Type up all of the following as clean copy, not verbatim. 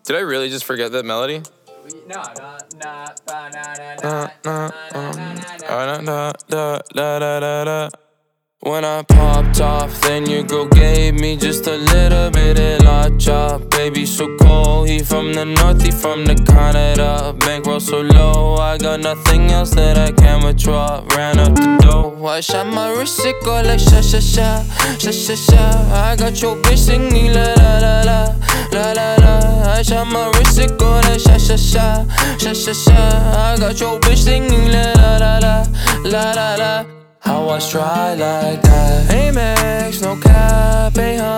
Did I really just forget that melody? No. When I popped off, then your girl gave me just a little bit of la chop. Baby so cold, he from the north, he from the Canada. Bankroll so low, I got nothing else that I can withdraw. Ran up the dough, I shot my wrist, it go like sha sha sha, sha sha sha. I got your bitch singing la la la la, la la la. I shot my wrist, it go like sha sha sha, sha sha sha. I got your bitch singing la la la la, la la la. How I try like that? Amex, no cap,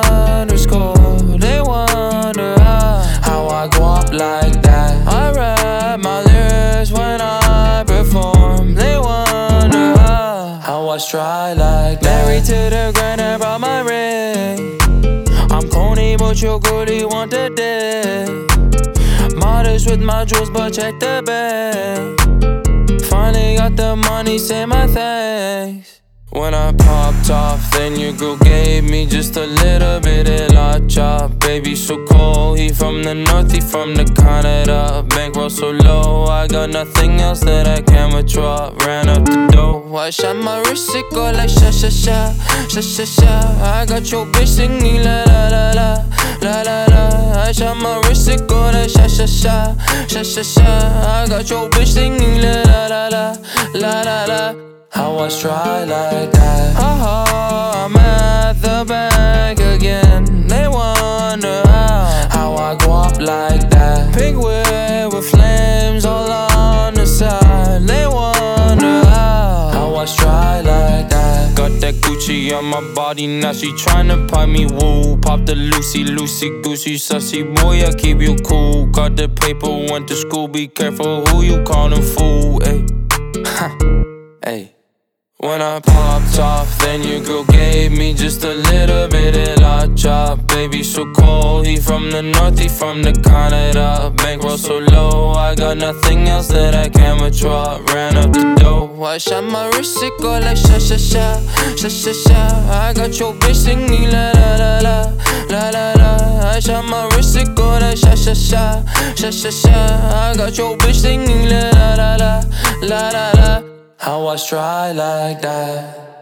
800 They wonder how I go up like that. I rap my lyrics when I perform. They wonder how I try like that. Married to the grind, I brought my ring. I'm corny, but your girlie want the dick. Modest with my jewels, but check the bag. Finally got the money, say my thanks. When I popped off, then your girl gave me just a little bit of la chop. Baby so cold, he from the north, he from the Canada. Bankroll so low, I got nothing else that I can withdraw. Ran up the dough, I shot my wrist, it go like sha sha sha, sha sha sha. I got your bitch singing la la la la, la la la. I shot my wrist, it go like sha sha sha, sha sha sha. I got your bitch singing la la la la, la la la. How I try like that? I'm at the bank again. They wonder how I go up like that. Pink whip with flames all on the side. They wonder how I try like that. Got that Gucci on my body, now she tryna pipe me woo. Pop the Lucy, goosey, sussy boy, I keep you cool. Got the paper, went to school, be careful who you callin' fool. Ayy, ayy. When I popped off, then your girl gave me just a little bit of la chop. Baby so cold, he from the north, he from the Canada. Bankroll so low, I got nothing else that I can withdraw. Ran up the dough, I shot my wrist, it go like sha sha sha, sha sha sha. I got your bitch singing la la la la, la la la. I shot my wrist, it go like sha sha sha, sha sha sha. I got your bitch singing la la la la, la la la. How I try like that?